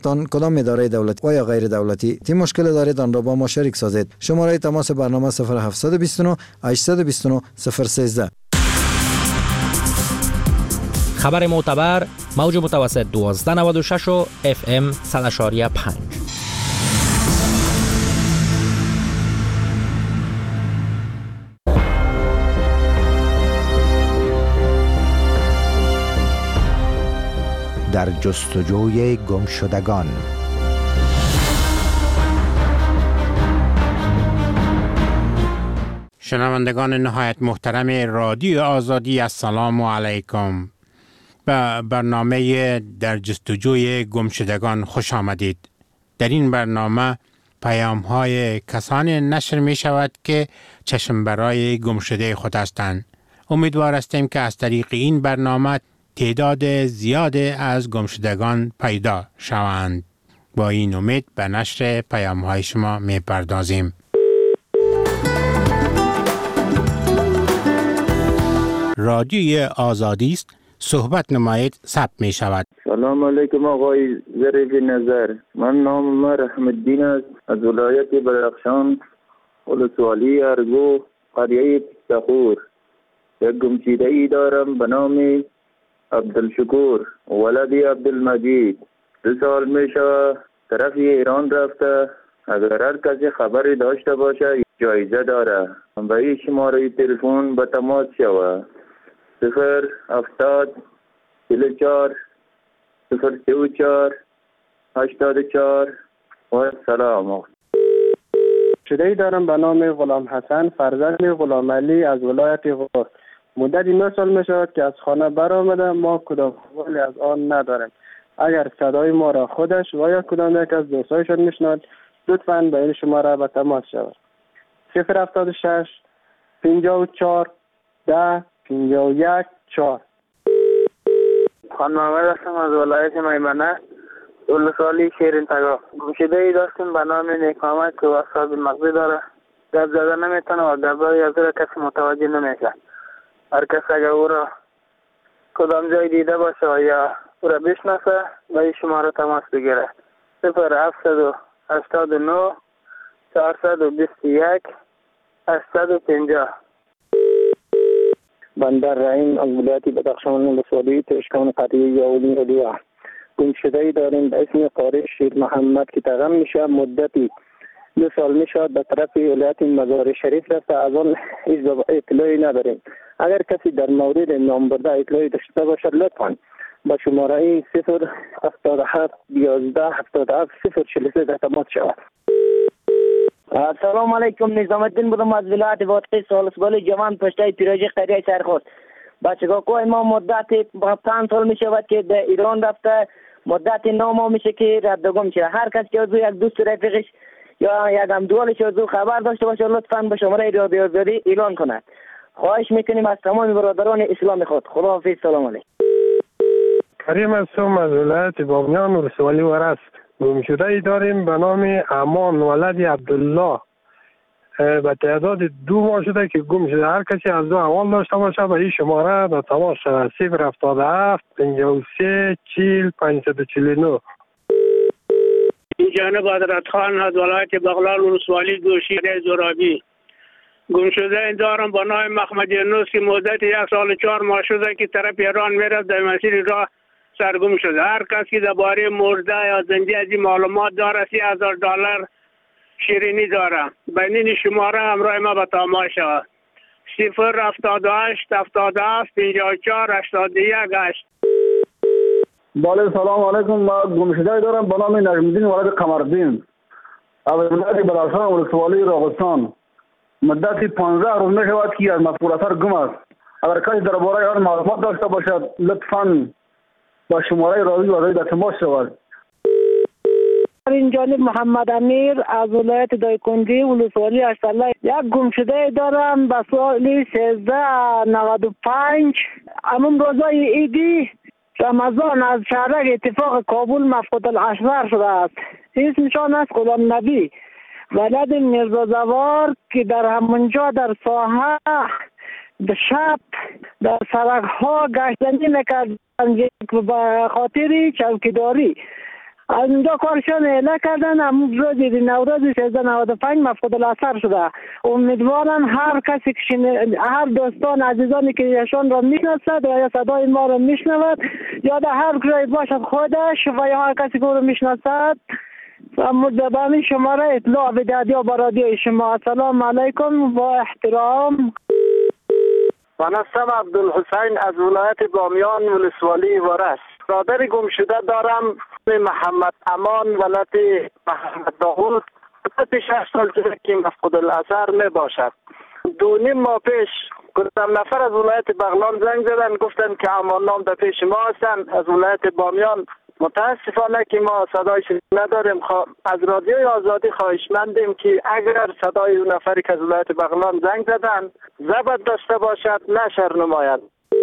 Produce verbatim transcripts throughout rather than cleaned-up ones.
تان کدام اداره دولتی و یا غیر دولتی تی مشکل دارید آن را با ما شریک سازید. شماره تماس برنامه صفر هفت دو نه هشت دو نه صفر یک سه. خبر معتبر موج متوسط دوازده نود و شش و اف ام صد و شش و پنج. در جستجوی گمشدگان. شنوندگان نهایت محترم رادیو آزادی، السلام علیکم. به برنامه در جستجوی گمشدگان خوش آمدید. در این برنامه پیام های کسانی نشر می شود که چشم برای گمشده خود هستند. امیدوار هستیم که از طریق این برنامه تعداد زیاد از گمشدگان پیدا شوند. با این امید به نشر پیام های شما می پردازیم. رادیوی آزادی است، صحبت نمایید، ثبت می شود. سلام علیکم آقای ظریف نظر. من نام من رحم الدین است، از ولایت بدخشان، ولسوالی ارگو، قریه پستخور. یک گمشده ای دارم به نام عبدالشکور ولدی عبدالمجید. دو سال میشه طرف ایران رفته. اگر هر کسی خبری داشته باشه جایزه داره. به این شماره تلفن به تماس شوه. صفر هفتاد چهل و چهار صفر سه و چهار هشتاد و چهار. و سلام. شده‌ای دارم به نام غلام حسن فرزند غلام علی از ولایت غور. مدت نه سال می شود که از خانه برآمده. ما کدام خبری از آن نداریم. اگر صدای ما را خودش و یا کدام یک از دوستایشان میشنود لطفاً به این شماره به تماس شود. صفر هفتاد و شش پنجاه و چهار ده پنجاه و یک چهار. خان محمد هستم از ولایت میمنه، ولسوالی شیرین تگاه. گمشده ای داشتیم به نام نیکامت که اصحاب مغزی داره. گپ زده نمیتونه و گپ‌های از او کسی متوجه نمیشه. هر کس اگر او را کدام جای دیده باشه و یا او را بشناسه به این شماره تماس بگیره. صفر هفتصد و هشتاد و نه چهارصد و بیست و یک هشتصد و پنجاه. بندر رحیم از ولایت بدخشان ولسوالی تشکان قریه یاولی ردیعه. گمشده‌ای داریم به اسم قاری شیر محمد که تغم میشه. مدتی دو سال میشه به طرف ولایت مزار شریف رفته. از آن اطلاعی نداریم. اگر کسی در مورد نام برده اطلاعی داشته باشه لطفاً با شماره صفر هفتاد و هفت یازده هفتاد و هفت صفر چهل و سه تماس شود. سلام علیکم. نظام الدین بودم از ولایت واقعی سالسگال جوان پشتای پیراجی قریه سرخوست. بچگاه کوی ما مدت پنج سال می شود که در ایران رفته. مدت نو ماه میشه که ردگم شده. هر کس که از یک دوست رفیقش یا یک همدوالش از او خبر داشته باشه لطفاً به شماره رادیو آزادی اعلان کند. خواهش میکنیم از تمام برادران اسلام خود. خداحافظ. سلام علیکم. کریم هستم از ولایت بامیان ولسوالی ورس. گمشده ای داریم به نام امان ولد عبدالله. به تعداد دو ماه شده که گم شده. هر کسی از دو احوال داشته باشه به این شماره به تماس شود. صفر هفتاد و هفت پنجاه و سه چهل پنجصد و چهل و نه. این جانب حضرت خان از ولایت بغلان ولسوالی گوشیده زرابی. گم شده این دارم با نام محمد یونس که مدت یک سال چهار ماه شده که طرف ایران میرفت در مسیر راه سرگم شده. هر کس که درباره مرده یا زنده از این معلومات داره سی هزار دلار شیرینی داره. بین شماره همراه ما به تماس شود. صفر هفتاد و هشت هفتاد و هفت پنجاه و چهار هشتاد و یک هشت. بله سلام علیکم. ما گمشده دارم به نام نجم الدین ولد قمرالدین از ولایت بدخشان ولسوالی راغستان. مدتی پانزده روز می شود که از مفعول اثر گم است. اگر کسی درباره آن معلومات داشته باشد لطفاً با شماره رادیو آزادی در تماس شود. این جانب محمد امیر از ولایت دایکنجی ولسوالی اشترلای. یک گمشده دارم به سال سیزده نود و پنج همون روزای عیدی رمضان از شهرک اتفاق کابل مفقود الاشرار شده است. اسمشان است غلام نبی ولد میرزا زوار که در همونجا در ساحه شب در سرک ها گشتنی میکرد به خاطر چوکیداری. از اونجا کارشان اعلام کردن. همون روز نوروز سیزده نود و پنج مفقود الاثر شده. امیدوارم هر کسی که هر دوستان عزیزانی که ایشان را میشناسد و یا صدای ما را میشنود یا در هر جای باشد خودش و یا هر کسی که او را میشناسد مجددا شماره اطلاع بدهد یا با رادیو شما. السلام علیکم و احترام. من هستم عبدالحسین از ولایت بامیان ولسوالی وارس. برادر گم شده دارم محمد امان ولد محمد داوود. مدت شش سال شده که مفقود الاثر می باشد. دو نیم ماه پیش گفتم نفر از ولایت بغلان زنگ زدن گفتن که امان نام در پیش ما هستن از ولایت بامیان. متاسفانه که ما صدایش نداریم. از رادیوی آزادی خواهشمندیم که اگر صدای اون نفری که از ولایت بغلان زنگ زدن ضبط داشته باشد نشر نماید.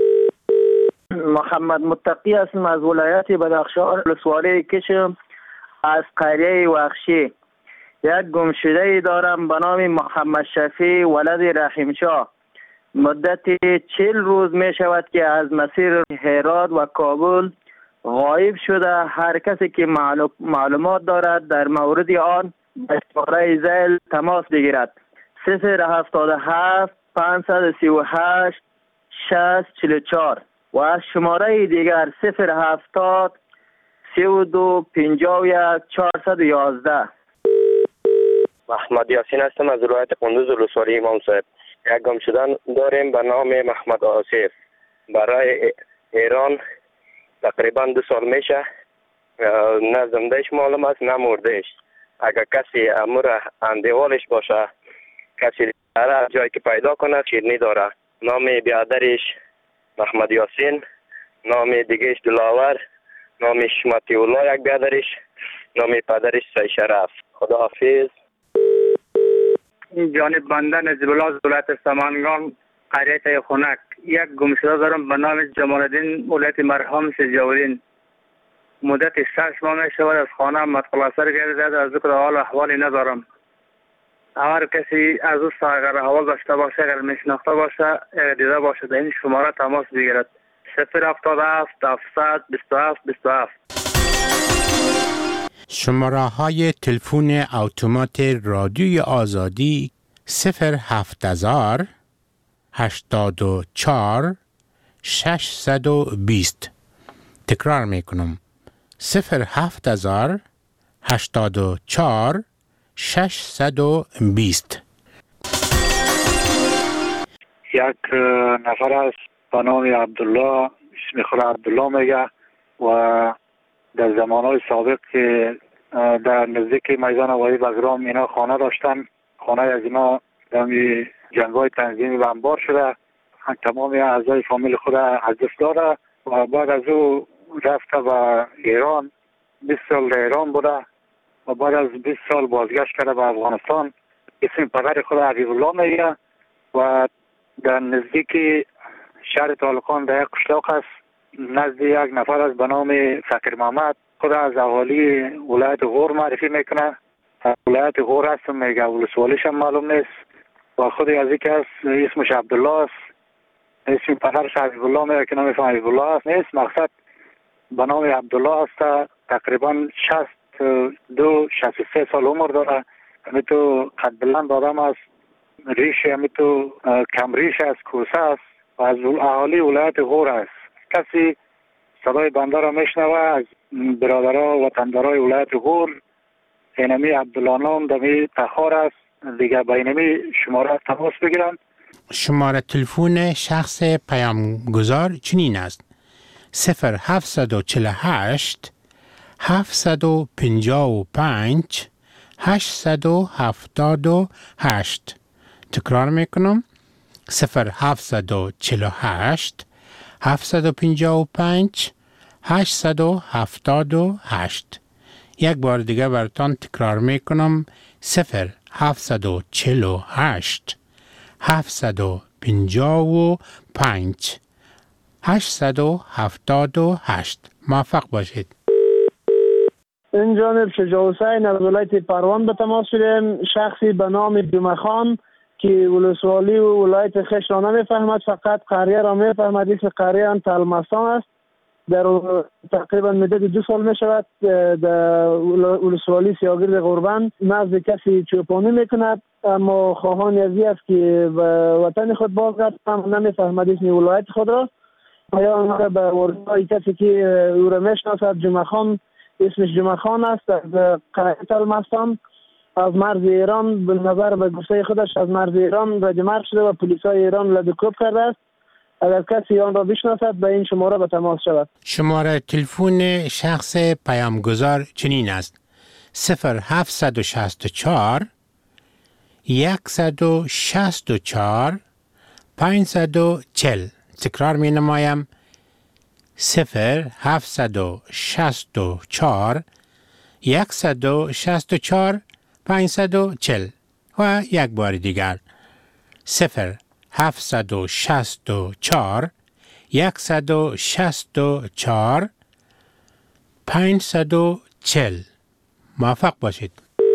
محمد متقی هستم از ولایت بدخشان ولسوالی کشم از قریه وخشی. یک گمشده دارم به نام محمد شفیع ولد رحیمشاه. مدت چهل روز می شود که از مسیر هرات و کابل غایب شده. هر کسی که معلومات دارد در مورد آن به شماره زیل تماس بگیرد. صفر هفتاد و هفت پانصد سی و هشت شصت چهل و چهار و از شماره دیگر صفر هفتاد سی و دو پنجاه و یک چهارصد و یازده. محمد یاسین هستم از ولایت قندوز ولسوالی امام صاحب. یک گم شدن داریم به نام محمد آصف. برای ایران تقریبا دو سال میشه. نه زندهش معلوم است نه مردهش. اگر کسی امور اندیوالش باشه کسی داره جایی که پیدا کنه شیرنی داره. نام بیادرش محمد یاسین، نام دیگهش دلاور، نامش متی الله یک بیادرش، نام پدرش سی شرف. خداحافظ. این جانب بنده نجیب الله از ولایت سمنگان قریه خنک. یک گمشده دارم به نام جمال الدین ولایت مرحوم سجاودین. مدت شش ماه می شود از خانه متخلصر گردید. از ذکر حال احوالی ندارم. هر کسی از او اگر احوال داشته باشه اگر میشناخته باشه اگر دیده باشه در این شماره تماس بگیرد. صفر هفتاد و هفت هفتصد بیست و هفت بیست و هفت. شماره های تلفن اتومات رادیوی آزادی صفر هفت هزار هشتاد و چهار ششصد و بیست. تکرار میکنم صفر هفت هزار هشتاد و چهار ششصد و بیست. یک نفر است به نام عبدالله، اسم خود عبدالله میگه و در زمانهای سابق که در نزدیک میدان آقای بگرام اینا خانه داشتن. خانه از اینا در جنگ‌های تنظیمی و انبار شده. تمام اعضای فامیل خود از دست داده و بعد از او رفته به ایران. بیست سال در ایران بوده و بعد از بیست سال بازگشت کرده به افغانستان. اسم پدر خود حبیب الله میگه و در نزدیک شهر طالقان در یک قشلاق است. نزد یک نفر از به نام فقیر محمد خود از اهالی ولایت غور معرفی میکنه. ولایت غور هستم میگه، ولسوالیش هم معلوم نیست و خود از یک است اسمش عبدالله است. اسم پدرش حبیب الله میگه که نام حبیب الله است نیست. مقصد به نام عبدالله است. تقریبا شصت و دو شصت و سه سال عمر داره. همی تو قد بلند آدم است. ریش همی تو کم ریش است، کوسه است و از اهالی ولایت غور است. کسی صدای بنده را میشنوه از برادرها و وطندارای ولایت غور اینمی عبدالله نام دمی تخار است دیگه با اینمی شماره تماس بگیرن. شماره تلفن شخص پیامگذار چنین است: صفر هفتصد و چهل و هشت هفتصد و پنجاه و پنج هشتصد و هفتاد و هشت. تکرار میکنم صفر هفتصد و چهل و هشت هفتصد و پنجاه و پنج هشتصد و هفتاد و هشت. یک بار دیگه براتان تکرار میکنم صفر هفتصد و چهل و هشت هفتصد و پنجاه و پنج هشتصد و هفتاد و هشت. موفق باشید. این جانب شجاع حسین از ولایت پروان به تماس شدیم. شخصی به نام جمعه خان که ولسوالی و ولایت خش را نمیفهمد، فقط قریه را میفهمد. اسم قریه هم تلمستان است در تقریبا مدت دو سال می شود در ولسوالی سیاگرد غربان محض کسی چوپانی میکند، اما خواهان ازی است که به وطن خود بازگردد نمیفهمد اسم ولایت خود را. آیا آنها به وردای کسی که او را میشناسد جمعه خان، اسمش جمعه خان است، از قریه تلمستان از مرز ایران، به نظر به گفته خودش از مرز ایران رجمرگ شده و پلیسای ایران لدکوب کرده است. اگر کسی آن را بشناسد به این شماره به تماس شود. شماره تلفن شخص پیامگذار چنین است: صفر هفت شش چهار صد و شصت و چهار پانصد و چهل. تکرار می نمایم: صفر هفت شش چهار صد و شصت و چهار پانصد و چهل. و یک بار دیگر: صفر هفت شش چهار صد و شصت و چهار پانصد و چهل. موفق باشید.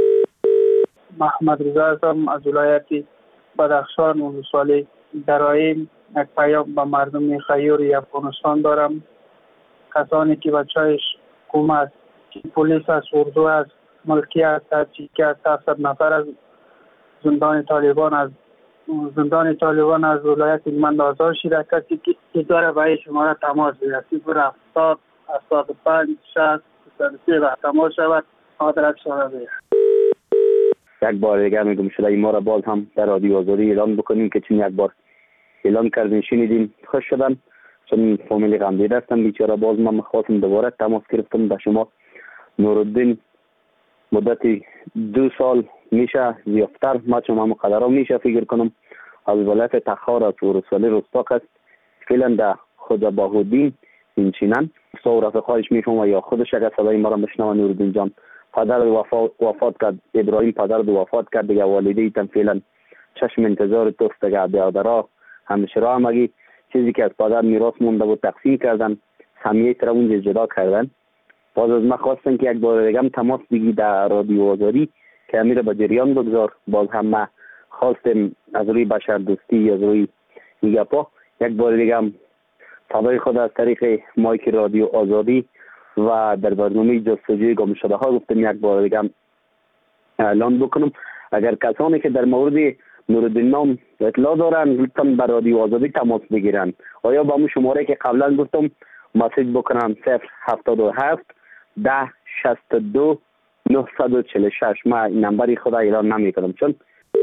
محمد رضا هستم از ولایت بدخشان ولسوالی. در این یک پیام به مردم خیور افغانستان دارم. کسانی که بچه‌اش حکومت، پلیس است، اردو است، ملکی است، چیکی است، هفتصد نفر از زندان طالبان از زندان طالبان از ولایت هلمند آزاد شده، کسی که داره به این شماره تماس بگیرد صفر هفتاد هفتاد و پنج شصت صد و سه به تماس شود. آدرس شما بگیرد. یک بار دیگر میگم شده ما را باز هم در رادیو آزادی اعلان بکنیم که چون یک بار اعلان کردیم شنیدیم خوش شدم، چون فامیلی غمدیده هستم بیچاره. باز من خواستم دوباره تماس گرفتم به شما. نورالدین مدت دو سال میشه زیافتر، ما چون هم قدرها میشه فکر کنم از ولایت تخار از ولسوالی رستاق است. فعلا در خود باهودین اینچینن سو رفقایش میفهم یا خودش اگر صدای ما را بشنوه. نورالدین جان پدر وفات, وفات کرد، ابراهیم پدر دو وفات کرد دیگه. والده ایتم فعلا چشم انتظار توست دیگه. برادرها همشرا همگی چیزی که از پدر میراث مونده بود تقسیم کردن، همیه تر اونجا جدا کردن. باز از من خواستن که یک بار دیگه تماس بگی در رادیو آزادی که امیر به جریان بگذار. باز هم من خواستم از روی بشر دوستی یا از روی گپا یک بار دیگه هم صدای خود از طریق مایک رادیو آزادی و در برنامه جستجوی گم شده ها گفتم یک بار دیگه اعلان بکنم. اگر کسانی که در مورد نورالدین نام اطلاع دارن لطفا به رادیو آزادی تماس بگیرن. آیا با همون شماره که قبلا گفتم مسیج بکنم صفر هفتاد و هفت ده شصت و دو نهصد و چهل و شش. من این نمبری خدا اعلان نمی کنم چون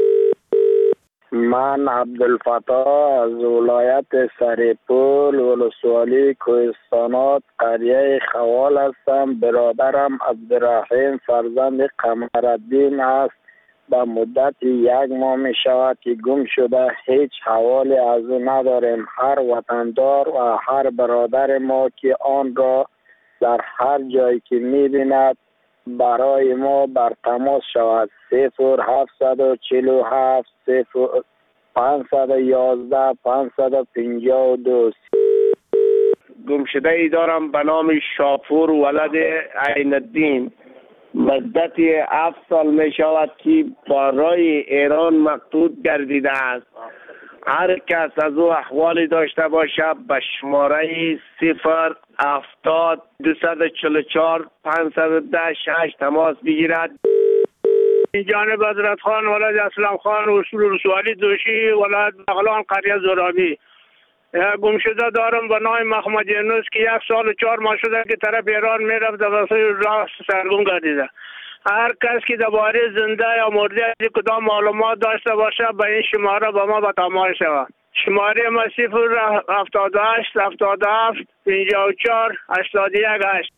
من عبدالفتاح از ولایت سریپول ولسوالی کوهستانات قریه خوال هستم. برادرم عبدالرحیم فرزند قمرالدین است. به مدت یک ماه می شود که گم شده. هیچ حوالی از او نداریم. هر وطندار و هر برادر ما که آن را در هر جایی که می بیند برای ما بر تماس شود. صفر هفتصد و چهل و هفت صفر پانصد و یازده پانصد و پنجاه و دو. گمشده ای دارم به نام شاپور ولد عین الدین. مدت هفت سال می شود که برای ایران مقصود گردیده است. هر کس از او احوالی داشته باشد به شماره صفر هفتاد دویست و چهل و چهار پانصد و ده شش تماس بگیرد. این جانب حضرت خان ولد اسلام خان اصول رسوالی دوشی ولد بغلان قریه زرابی. گمشده دارم به نام محمد یونس که یک سال و چهار ماه شده که طرف ایران میرفت واسه راه سرگم گردیده. هر کس که درباره زنده یا مرده از کدام معلومات داشته باشه به این شماره به ما به تماس شود. شماره ما صفر هفتاد و هشت هفتاد و هفت پنجاه و چهار هشتاد و یک هشت.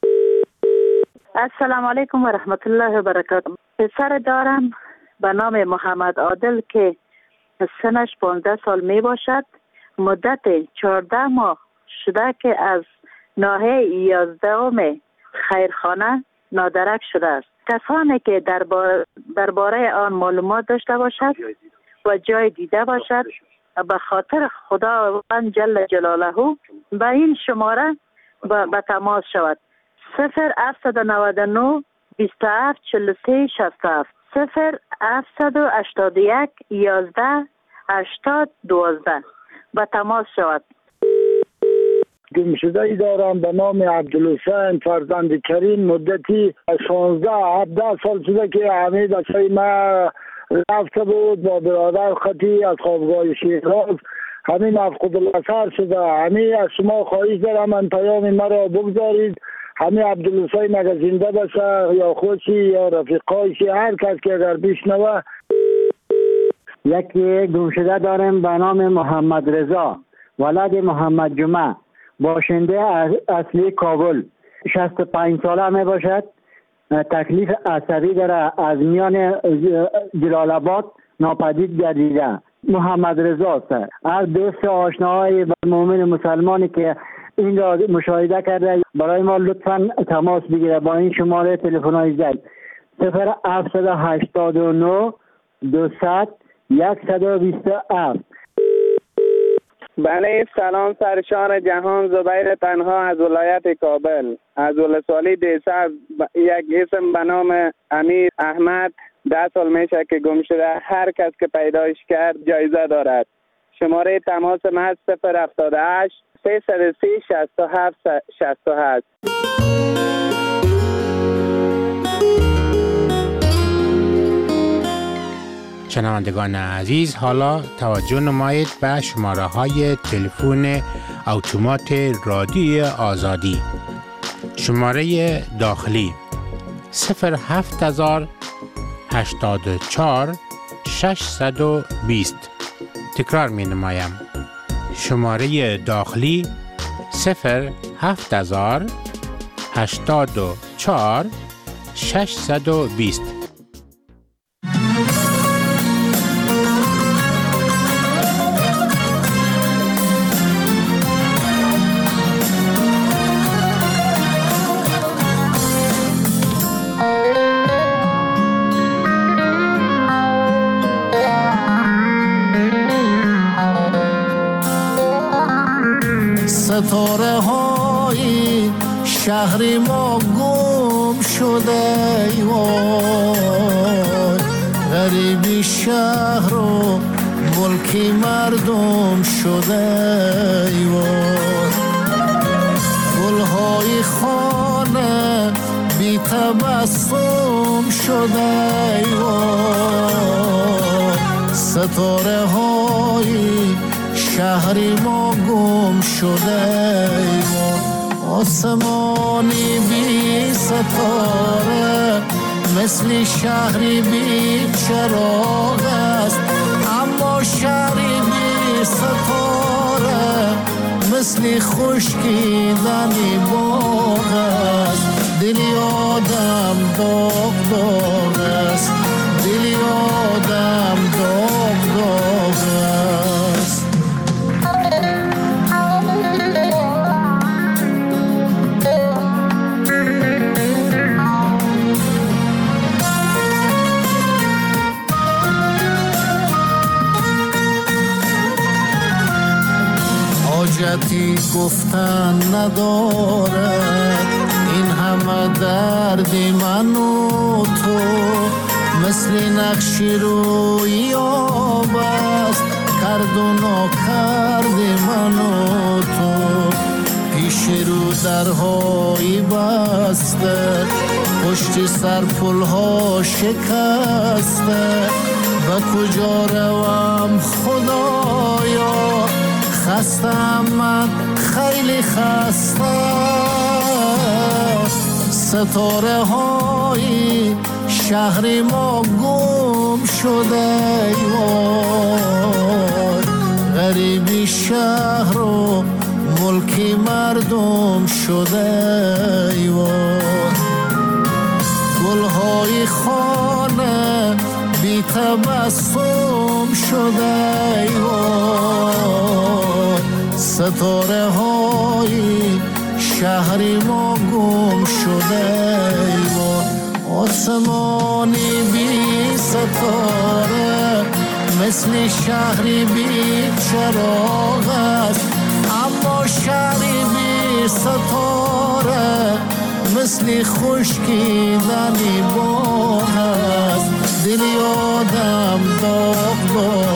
السلام علیکم و رحمت الله و برکاته. پسر دارم به نام محمد عادل که سنش پانزده سال می باشد. مدت چهارده ماه شده که از ناحیه یازدهم خیرخانه نادرک شده است. کسانی که درباره درباره آن معلومات داشته باشد و جای دیده باشد به خاطر خداوند جل جلاله به این شماره به تماس شود. صفر هفتصد و نود و نه بیست و هفت چهل و سه شصت و هفت صفر هفتصد و هشتاد و یک یازده هشتاد دوازده به تماس شود. گمشده ای دارم به نام عبدالحسین فرزند کریم. مدتی شانزده هفده سال شده که همه بچه ما رفته بود با برادر خطی از خوابگاه شیراز. همین مفقود الاثر شده. همین از شما خواهش دارم من پیام مرا بگذارید. همین عبدالحسین اگر زنده باشه یا خودشی یا رفیقایشی هر کس که اگر بشنوه. یکی گمشده داریم به نام محمد رضا ولد محمد جمعه، باشنده اصلی کابل، شصت و پنج ساله می باشد. تکلیف عصبی داره، از میان جلال آباد ناپدید گردیده. محمد رضا است. هر دوست آشناهای مؤمن مسلمانی که این را مشاهده کرده برای ما لطفاً تماس بگیره با این شماره تلفن‌های زنگ صفر هفت هشت نه دوصد صد و بیست و هفت. بله سلام سرشار جهان، زبیر تنها از ولایت کابل. از ولسوالی دیسه یک اسم به نام امیر احمد ده سال میشه که گم شده. هر کس که پیدایش کرد جایزه دارد. شماره تماس من صفر هفتاد و هشت سیصد و سی شصت و هفت شصت و هشت. شنوندگان عزیز، حالا توجه نمایید به شماره های تلفن اتومات رادیو آزادی. شماره داخلی صفر هفت هزار هشتاد و چهار ششصد و بیست. تکرار می نمایم. شماره داخلی صفر هفت هزار هشتاد و چهار ششصد و بیست. ستاره های شهر ما گم شده وای، غریبی شهر و ملکی مردم شده وای، گلهای خانه بی تبسم شده وای، ستاره های شهری ما گم شده آسمانی بی ستاره مثل شهری بی چراغ است، اما شهری بی ستاره مثل خشکیدنی باغ است. دلی آدم داغ داغ است، دلی آدم داغ داغ است. حاجتی گفتن ندارد این همه درد من و تو، مثل نقشی روی آب است کرد و ناکرد من و تو. پیش رو درهای بسته پشت سر پلها شکسته، به کجا روم خدایا خستم من خیلی خسته. ستاره های شهر ما گم شده وای، غریبی شهر و ملکی مردم شده وای، گلهای خانه بی تبسم شده وای، ستاره های شهری ما گم شده وای، آسمانی بی ستاره مثل شهری بی چراغ است، اما شهری بی ستاره مثل خشکیدنی باغ است. دلی آدم داغ داغ